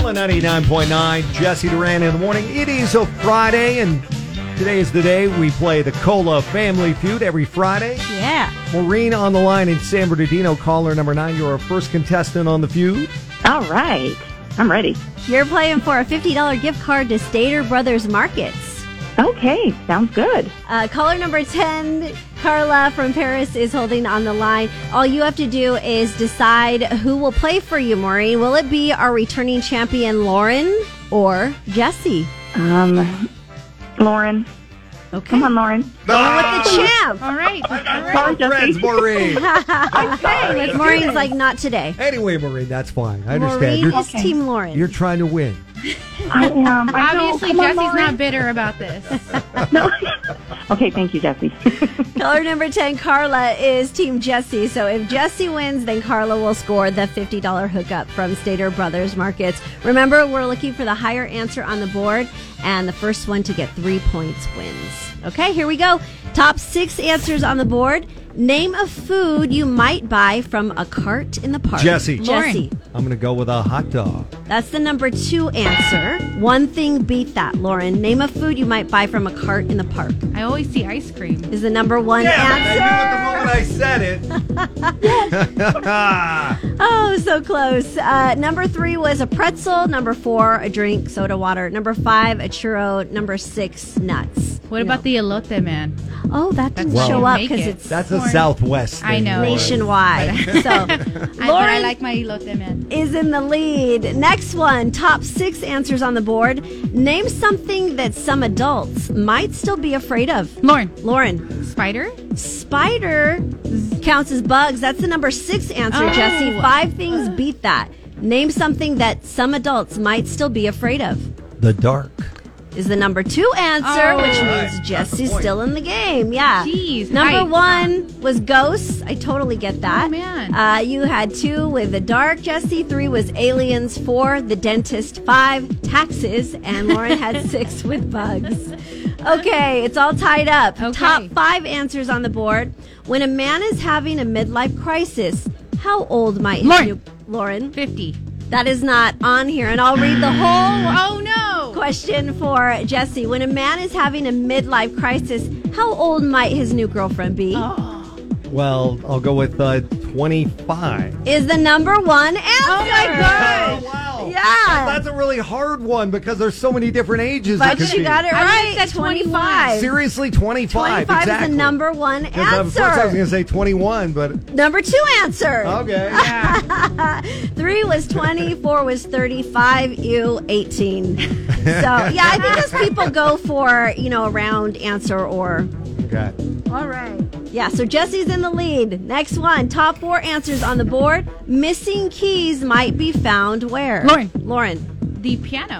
Cola 99.9, Jesse Duran in the morning. It is a Friday, and today is the day we play the Cola Family Feud every Friday. Yeah. Maureen on the line in San Bernardino, caller number 9. You're our first contestant on the feud. All right. I'm ready. You're playing for a $50 gift card to Stater Brothers Markets. Okay. Sounds good. Caller number 10, Carla from Paris, is holding on the line. All you have to do is decide who will play for you, Maureen. Will it be our returning champion, Lauren, or Jesse? Lauren. Okay. Come on, Lauren. Going with the champ. All right. Friends, Maureen. Okay. Maureen's like, not today. Anyway, Maureen, that's fine. I understand. Maureen is Team Lauren. You're trying to win. I am. Obviously, Jesse's not bitter about this. No. Okay, thank you, Jesse. Caller number 10, Carla, is Team Jesse. So if Jesse wins, then Carla will score the $50 hookup from Stater Brothers Markets. Remember, we're looking for the higher answer on the board, and the first one to get 3 points wins. Okay, here we go. Top 6 answers on the board. Name a food you might buy from a cart in the park. Jesse. Jesse. I'm going to go with a hot dog. That's the number 2 answer. One thing beat that, Lauren. Name a food you might buy from a cart in the park. I always see ice cream. Is the number 1 answer. I said it. Oh, so close. Number 3 was a pretzel. Number 4, a drink, soda water. Number 5, a churro. Number 6, nuts. What about the elote, man? Oh, that didn't Well, show up make because it. it's That's a Southwest thing. I know. Lauren. nationwide. So, But I Lauren like my elote, man. is in the lead. Next one, top 6 answers on the board. Name something that some adults might still be afraid of. Lauren. Spider? Spider counts as bugs. That's the number 6 answer, Oh. Jesse. 5 things beat that. Name something that some adults might still be afraid of. The dark. Is the number 2 answer, Oh. which means Right. Jesse's Point. still in the game. Yeah. Jeez, Number height. 1 was ghosts. I totally get that. Oh, man. You had 2 with the dark, Jesse. 3 was aliens. 4, the dentist. 5, taxes. And Lauren had 6 with bugs. Okay, it's all tied up. Okay. Top 5 answers on the board. When a man is having a midlife crisis, how old might Lauren? 50. That is not on here, and I'll read the whole Oh, no. question for Jesse. When a man is having a midlife crisis, how old might his new girlfriend be? Well, I'll go with 25. Is the number 1 answer. Oh, my gosh. Oh, wow. Yeah. That's a really hard one because there's so many different ages. But it could you be. got it I right. would've said 25. Seriously, 25. 25 exactly. is the number 1 Because first I was answer. going to say 21, but Number 2 answer. okay. Yeah. 3 was 20, 4 was 35, you 18. So, yeah, I think as people go for, a round answer or... Okay. All right. Yeah, so Jesse's in the lead. Next one, top 4 answers on the board. Missing keys might be found where? Lauren. The piano.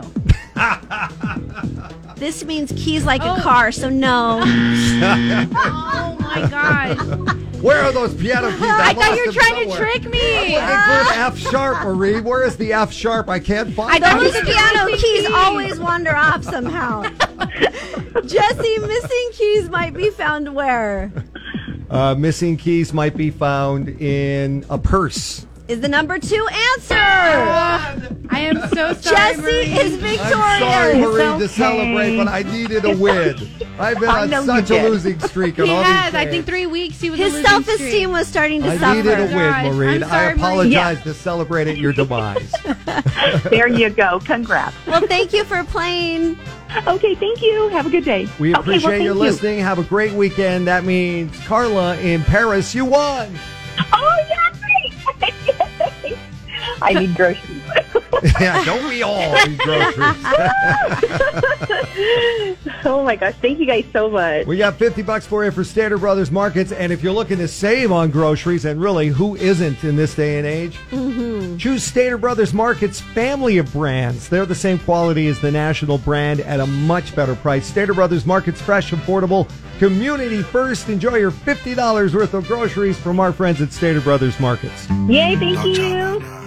This means keys like a car, so no. Oh, my gosh. Where are those piano keys? I thought lost you were them trying somewhere. to trick me. Looking for an F sharp, Marie. Where is the F sharp? I can't find I Those thought it. you piano missing keys keys. always wander off somehow. Jesse, missing keys might be found where? Missing keys might be found in a purse. Is the number 2 answer. I am so sorry, Jesse Marie. is victorious. I'm sorry, Marie, to okay. celebrate, but I needed a win. I've been I on know such you a did. losing streak. He on all has. these I think games. 3 weeks he was His a losing self-esteem streak. was starting to I suffer. needed a Gosh, win, Maureen. I'm sorry, I apologize Marie. to celebrate at your demise. There you go. Congrats. Well, thank you for playing. Okay, thank you. Have a good day. We Okay, appreciate well, thank your you. listening. Have a great weekend. That means Carla in Paris, you won. Oh, yeah. I need groceries. Yeah, don't we all need groceries? Oh, my gosh. Thank you guys so much. We got $50 for you for Stater Brothers Markets, and if you're looking to save on groceries, and really, who isn't in this day and age? Choose Stater Brothers Markets family of brands. They're the same quality as the national brand at a much better price. Stater Brothers Markets, fresh, affordable, community first. Enjoy your $50 worth of groceries from our friends at Stater Brothers Markets. Yay, thank you.